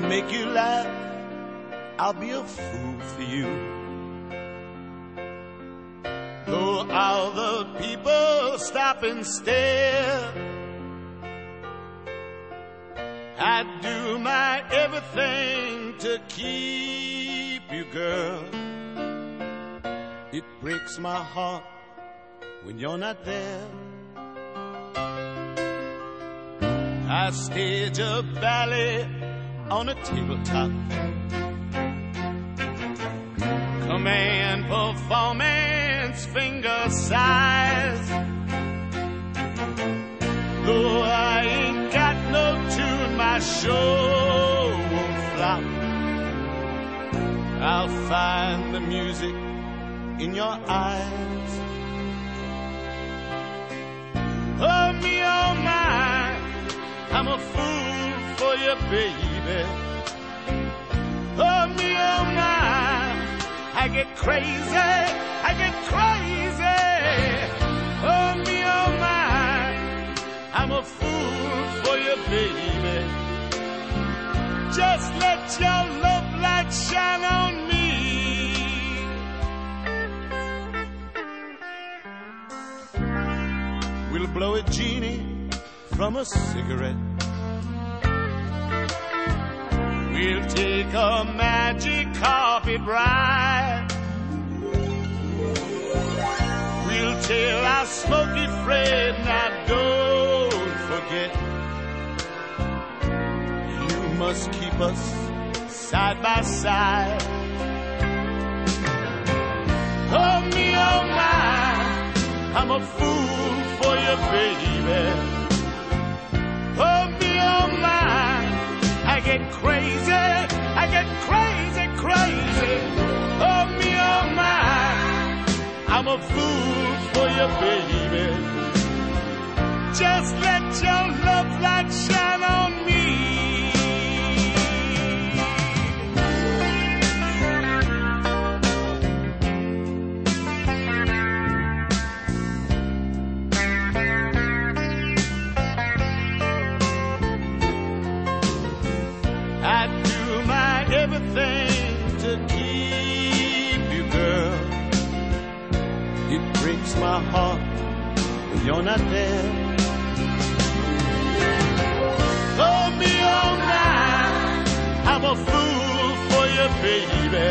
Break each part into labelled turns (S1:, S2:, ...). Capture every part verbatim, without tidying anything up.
S1: make you laugh, I'll be a fool for you. Though all the people stop and stare, I'd do my everything to keep you, girl. It breaks my heart when you're not there. I stage a ballet on a tabletop, command performance finger size. Though I ain't got no tune, my show won't flop. I'll find the music in your eyes. Oh me, oh my, I'm a fool for you, baby. Oh me, oh my, I get crazy, I get crazy. Oh me, oh my, I'm a fool for you, baby. Just let your love light shine on me. We'll blow a genie from a cigarette. We'll take a magic carpet ride. We'll tell our smoky friend, now don't forget, you must keep us side by side. Oh me, oh my, I'm a fool for you, baby. Oh me, oh my, I get crazy, I get crazy, crazy. Oh me, oh my, I'm a fool for you, baby. Just let your love light shine on me. Everything to keep you, girl. It breaks my heart when you're not there. Oh me, oh my, I'm a fool for you, baby.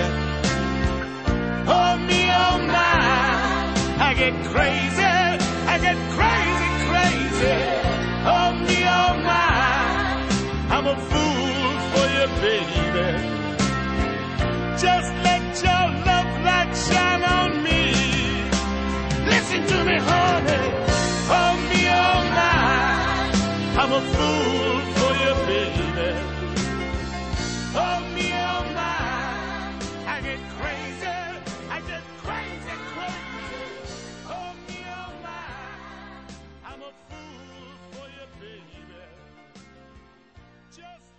S1: Oh me, oh my, I get crazy, I get crazy, crazy. Oh me, oh my, I'm a fool for you, baby. Just let your love light shine on me. Listen to me, honey. Oh me, oh my, I'm a fool for you, baby. Oh me, oh my, I get crazy, I get crazy, crazy. Oh me, oh my, I'm a fool for you, baby. Just